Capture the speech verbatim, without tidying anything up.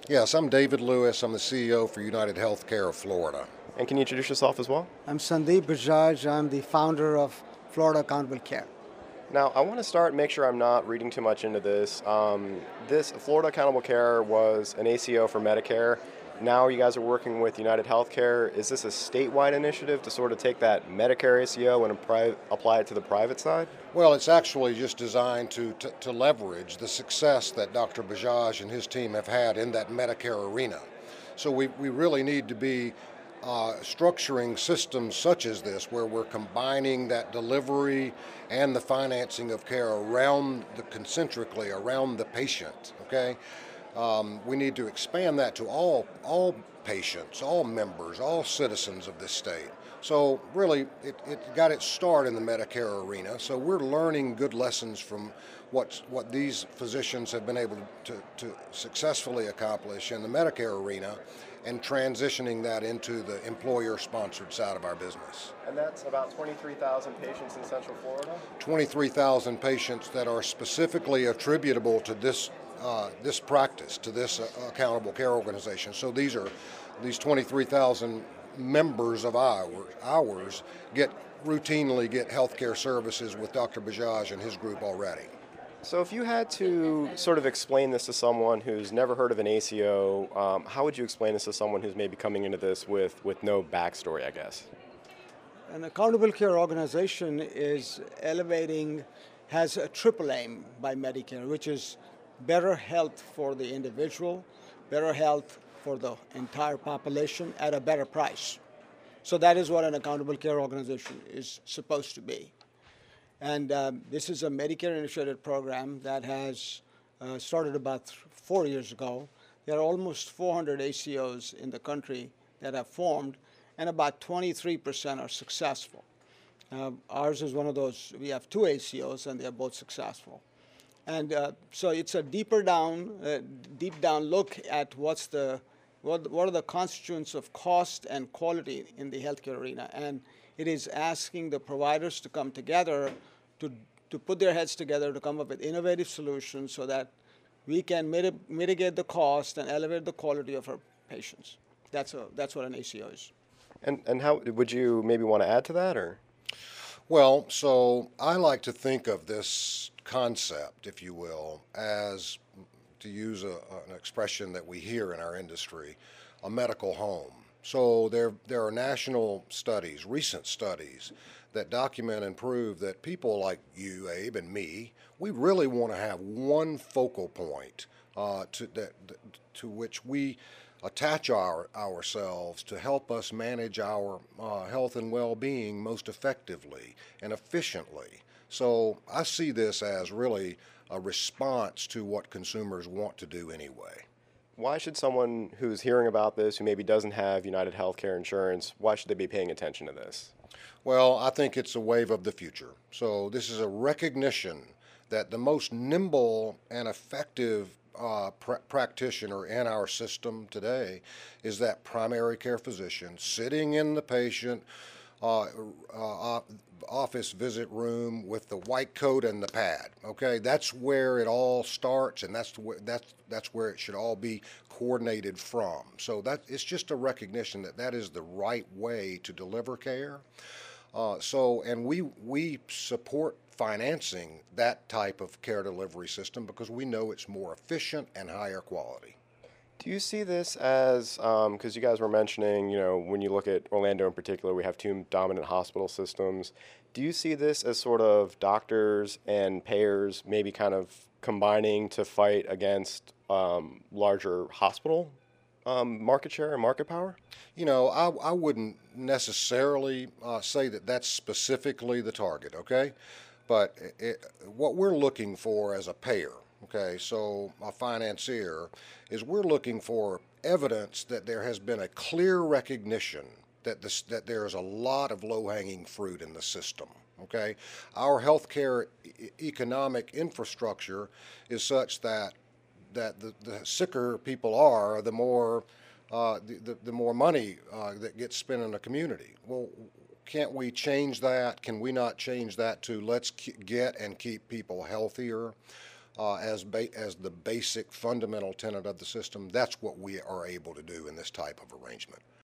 Yes, I'm David Lewis. I'm the C E O for United Healthcare of Florida. And can you introduce yourself as well? I'm Sandeep Bajaj. I'm the founder of Florida Accountable Care. Now, I want to start, make sure I'm not reading too much into this. Um, this Florida Accountable Care was an A C O for Medicare. Now you guys are working with United Healthcare. Is this a statewide initiative to sort of take that Medicare A C O and apply, apply it to the private side? Well, it's actually just designed to, to, to leverage the success that Doctor Bajaj and his team have had in that Medicare arena. So we, we really need to be uh, structuring systems such as this where we're combining that delivery and the financing of care around the concentrically around the patient, okay? Um, we need to expand that to all, all patients, all members, all citizens of this state. So really, it, it got its start in the Medicare arena. So we're learning good lessons from what, what these physicians have been able to, to successfully accomplish in the Medicare arena and transitioning that into the employer-sponsored side of our business. And that's about twenty-three thousand patients in Central Florida? twenty-three thousand patients that are specifically attributable to this Uh, this practice, to this uh, accountable care organization. So these are these twenty-three thousand members of ours, ours get routinely get health care services with Doctor Bajaj and his group already. So if you had to sort of explain this to someone who's never heard of an A C O, um, how would you explain this to someone who's maybe coming into this with, with no backstory, I guess? An accountable care organization is elevating, has a triple aim by Medicare, which is better health for the individual, better health for the entire population at a better price. So that is what an accountable care organization is supposed to be. And um, this is a Medicare-initiated program that has uh, started about th- four years ago. There are almost four hundred A C Os in the country that have formed, and about twenty-three percent are successful. Uh, ours is one of those. We have two A C Os, and they are both successful. And uh, so it's a deeper down, uh, deep down look at what's the, what, what are the constituents of cost and quality in the healthcare arena. And it is asking the providers to come together, to, to put their heads together, to come up with innovative solutions so that we can mit- mitigate the cost and elevate the quality of our patients. That's, a, that's what an A C O is. And, and how would you maybe want to add to that, or? Well, so I like to think of this concept, if you will, as, to use a, an expression that we hear in our industry, a medical home. So there, there are national studies, recent studies, that document and prove that people like you, Abe, and me, we really want to have one focal point uh, to, that, to which we attach our, ourselves to help us manage our uh, health and well-being most effectively and efficiently. So I see this as really a response to what consumers want to do anyway. Why should someone who's hearing about this, who maybe doesn't have United Healthcare insurance, why should they be paying attention to this? Well, I think it's a wave of the future. So this is a recognition that the most nimble and effective uh, pr- practitioner in our system today is that primary care physician sitting in the patient uh, uh, office visit room with the white coat and the pad. Okay, that's where it all starts, and that's where that's that's where it should all be coordinated from. So that it's just a recognition that that is the right way to deliver care. Uh, so, and we we support financing that type of care delivery system because we know it's more efficient and higher quality. Do you see this as, because um, you guys were mentioning, you know, when you look at Orlando in particular, we have two dominant hospital systems. Do you see this as sort of doctors and payers maybe kind of combining to fight against um, larger hospital um, market share and market power? You know, I, I wouldn't necessarily uh, say that that's specifically the target, okay? But it, what we're looking for as a payer, okay, so a financier, is we're looking for evidence that there has been a clear recognition that this, that there is a lot of low-hanging fruit in the system, okay? Our healthcare e- economic infrastructure is such that that the, the sicker people are, the more uh, the, the, the more money uh, that gets spent in a community. Well, can't we change that? Can we not change that to let's get and keep people healthier? uh, as, ba- as the basic fundamental tenet of the system, that's what we are able to do in this type of arrangement.